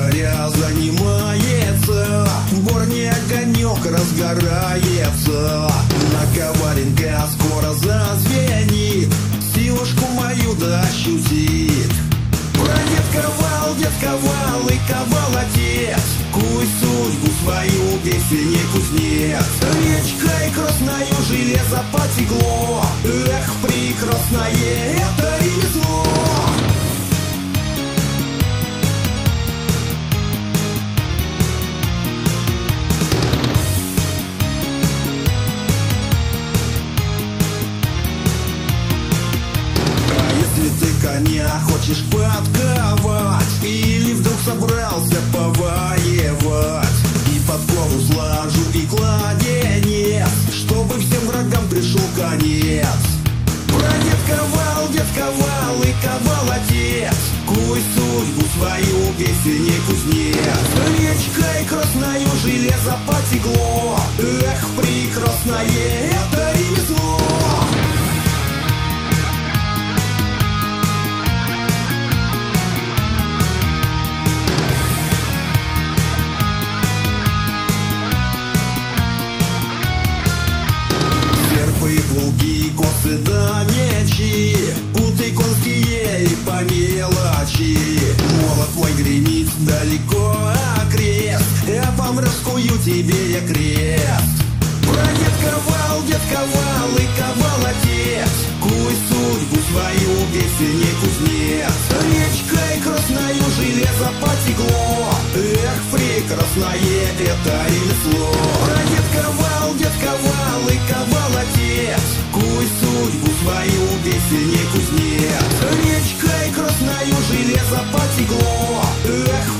заря занимается, в горне огонек разгорается. Наковаленка скоро зазвенит, силушку мою да ощутит. Дед ковал и ковал отец, куй судьбу свою, песенник кузнец. Речкой красною железо потекло, эх, прекрасное это ремесло. Коня хочешь подковать, или вдруг собрался повоевать, и подкову сложу и кладенец, чтобы всем врагам пришел конец. Дед ковал и ковал отец, куй судьбу свою, песенник кузнец. Речкой красною железо потекло, эх, прекрасное это ремесло. Плуги, косы да мечи, путы конские и по мелочи. Молот мой гремит далеко окрест, а по-морскую тебе я крест. Дед ковал и ковал отец, куй судьбу свою, песенник кузнец. Речкой красною железо потекло, эх, прекрасное это ремесло. Дед ковал и ковал отец, куй судьбу свою, песенник кузнец. Речкой красною железо потекло, эх,